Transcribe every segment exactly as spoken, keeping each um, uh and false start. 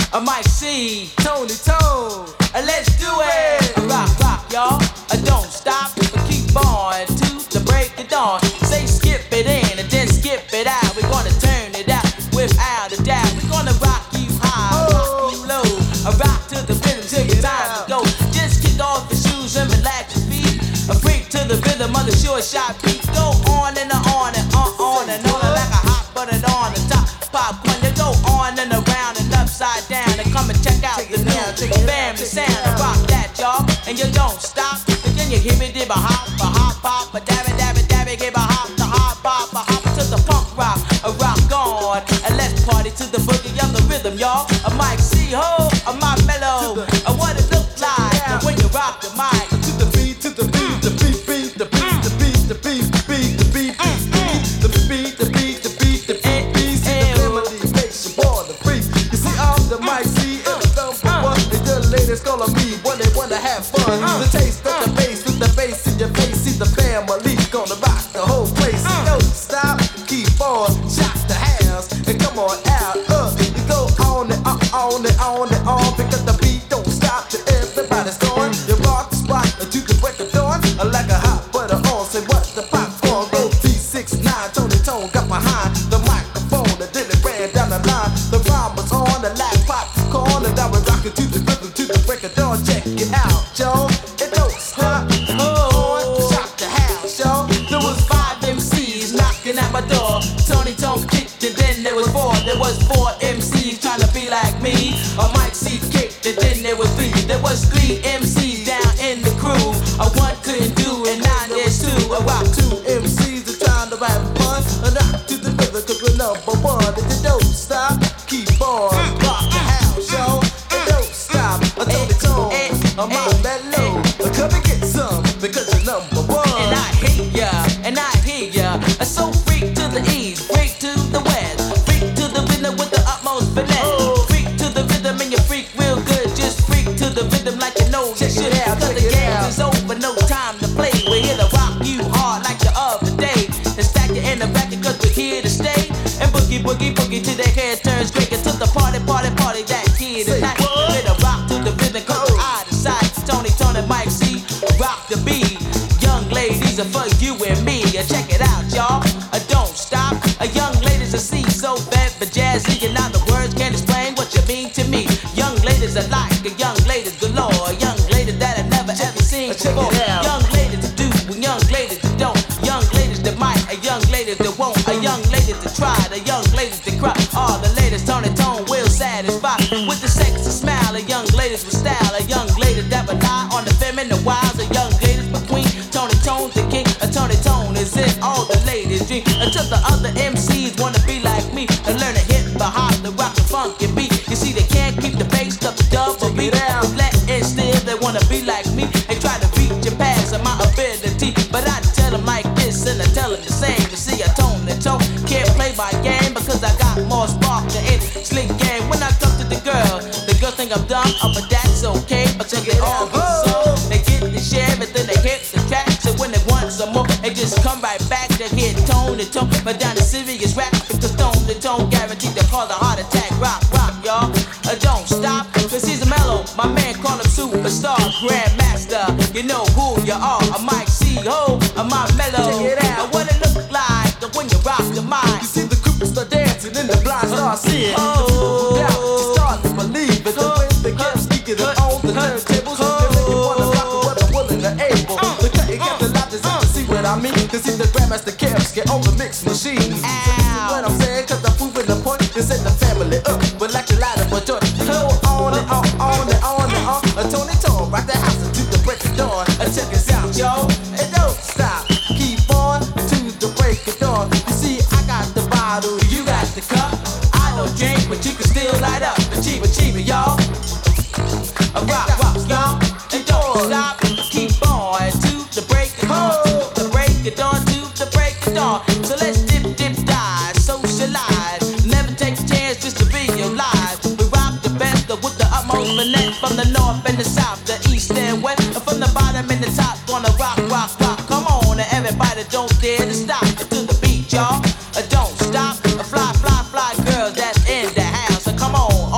I might see Tony Tone. Uh, let's do it. Uh, rock, rock, y'all. Uh, don't stop, but keep on to the break of dawn. Say skip it in and then skip it out. We're gonna turn it out without a doubt. We're gonna rock you high, rock you low. Uh, rock to the rhythm till it's time to go. Just kick off your shoes and relax your feet. A freak to the rhythm of the short shot beat. Go on and on and on, on and on like a hot button on the top. Popcorn, you go on and around and upside down and come and check out the new family sound. And rock that, y'all, and you don't stop. And then you hear me dip a hop, a hop, pop, a dab, a dab, a dab, give a hop, the hop, pop, a hop to the punk rock, a rock on, and let's party to the boogie of the rhythm, y'all. A mic C ho, a my mellow, a what it look like and when you rock the mic to the beat, to the beat, the beat, beat, the beat, the beat, the beat, the beat, the beat, the beat, the beat, the beat, the beat, the beat. See the melody makes you born to freak. You see, I'm the mic C and the number one. And the ladies calling me when they wanna have fun. The taste of the bass with the bass in your face. See the family gonna rock the whole place. Don't stop, keep on, shock the house, and come on out. Uh, you go on and on, on and on and on because the beat don't stop till everybody's gone. You rock the spot until the break of dawn. Like a hot butter on, say what's the popcorn? Go D six nine, Tony Tone got behind the microphone and then it ran down the line. The rhyme was on the like popcorn and I was rocking to the rhythm to the break of dawn. Check it out, y'all. It don't stop. Oh, shock the house, y'all. There was five M Cs knocking at my door. Tony Tone kicked and then there was four. There was four M Cs trying to be like me. A Mike C kicked and then there was three. There was three M Cs down in the crew. A one couldn't do and nine there's two. I rock two M Cs are trying to have fun. And rock to the rhythm cause we're number one. And you don't stop, keep on. Rock the house, y'all. And don't stop. I Tony Tone, I'm on that low. Come and get some because you're number one. And I hate ya, and I hear ya. So freak to the east, freak to the west. Freak to the rhythm with the utmost finesse. Freak to the rhythm and you freak real good. Just freak to the rhythm like you know you should. Cause the game is over, no time to play. We're here to rock you hard like the other day. And stack you in the back cause we're here to stay. And boogie, boogie, boogie till their hair turns gray. To the party, party, party that here tonight. We're to rock to the rhythm cause I decide. Tony, Tony, Mike C, rock the beat. Young ladies are for you and me. Check it out, y'all. Uh, don't stop. Uh, young ladies are see so bad but jazzy. And now the words can't explain what you mean to me. Young ladies are like a young ladies galore. Young ladies that I've never ever seen before. Young ladies that do and young ladies that don't. Young ladies that might, a young ladies that won't. A young ladies that try, a young ladies that cry. All the ladies Tony Tone will satisfy. With the sexy smile, a young ladies with style. A young ladies that rely on the feminine wiles. A young ladies between Tony Tone the king. A Tony Tone is in all the ladies' dream. Until the other M Cs wanna be like me and learn to hit the hop, the rock, the funk and beat. You see they can't keep the bass up the double beat. But let it still they wanna be like me and try to reach and pass on my ability. But I tell them like this and I tell them the same. You see I Tone the Tone can't play my game because I got more spark than any slick game. When I come to the girl, the girl think I'm dumb, oh, but that's okay. But check it all good song. They get the share but then they hit the track. So when they want some more, they just come right back. They hit Tone the Tone, but down the serious rap because Tone the Tone guaranteed to cause a heart attack. Rock, rock, y'all. Uh, don't stop, cause he's a mellow. My man call him superstar, grandmaster. You know who you are. A Mike C, ho, a my mellow. Check it out. Uh, what it look like when you rock the mic. You see the group start dancing and the blind start seeing. Oh, doubt, you start to believe it. The way they kept speaking it on the turntables. They make you wanna rock it whether willing or able. The cutting got the loudest to see what I mean. Cause see the grandmaster camps get on the mix machine. What I'm saying, cause I'm proving the point. They set the family up, but like the light of a joint. Go on and on, on and on and on. A Tony Tone, rock the house until the break of dawn. And check us out, y'all. It don't stop. Keep on to the break of dawn. You see, I got the bottle, you got the cup. I don't drink, but you can still light up. Achiever, achiever, y'all. A rock, rock, y'all. And don't stop. Keep on to the break of dawn. To the break of dawn, to the break of dawn. So let's dip, dip, dive, socialize. Never take a chance just to be alive. We rock the best with the utmost finesse. From the north and the south, the east and west. And from the bottom and the top, gonna rock, rock, rock. Come on, and everybody don't dare to stop. To the beat, y'all. Uh, don't stop. Uh, fly, fly, fly girls that's in the house. So come on, all the girls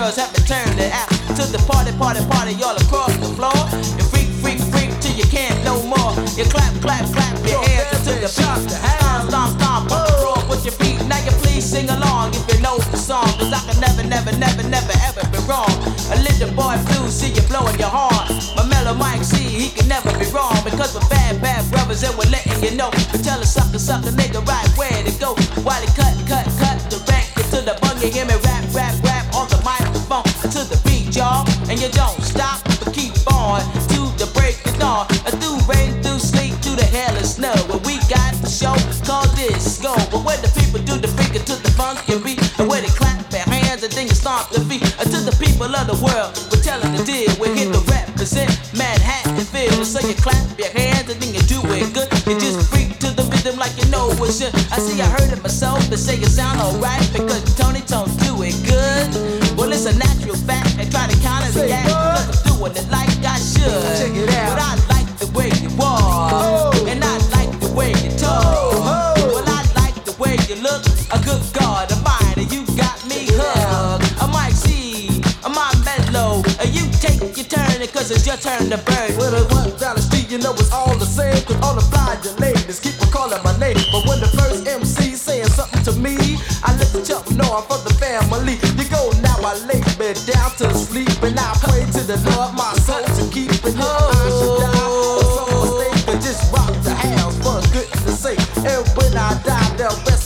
girls have been turned it out to the party, party, party all across the floor. You freak, freak, freak till you can't no more. You clap, clap, clap your hands until the beat. Stomp, stomp, stomp on the floor with your feet. Now you please sing along if you know the song, cause I can never, never, never, never ever be wrong. A little boy blue, see you blowing your horn. My mellow Mike C, he can never be wrong, because we're bad, bad brothers and we're letting you know. We tell a sucker, sucker nigga right where to go. While he cut, cut, cut the record to the bung, you hear me rap, rap, rap on the microphone to the beat, y'all. And you don't stop, but keep on to the break of dawn. Through rain, through sleet, through the hell and snow. When we got the show called disco, but when the people do the freaking to the funky beat, and where they clap their hands and then you stomp their feet. And to the people of the world, we're telling the deal. We're here to represent Manhattanville. So you clap your hands and then you do it good. You just freak to the rhythm like you know it should. I see I heard it myself, but say it sound alright because Tony Tone do it good. Well, it's a natural fact and try to counter the act because I'm doing it like I should. Check it out. But I like the way you walk, oh. And I like the way you talk. Oh. Well, I like the way you look. A good God of mine, and you got me hooked. I might see, I might mellow, and you take your turn because it's your turn to burn. When I went down the street, you know it's all the same, cause all the blind ladies keep on calling my name. But when the first M C saying something to me, I let the chump know I'm for the family. You go now, I lay me down to sleep, and I pray to the Lord my soul to keep. And if I should die, or some mistake, then just rock the house for goodness sake. And when I die, they'll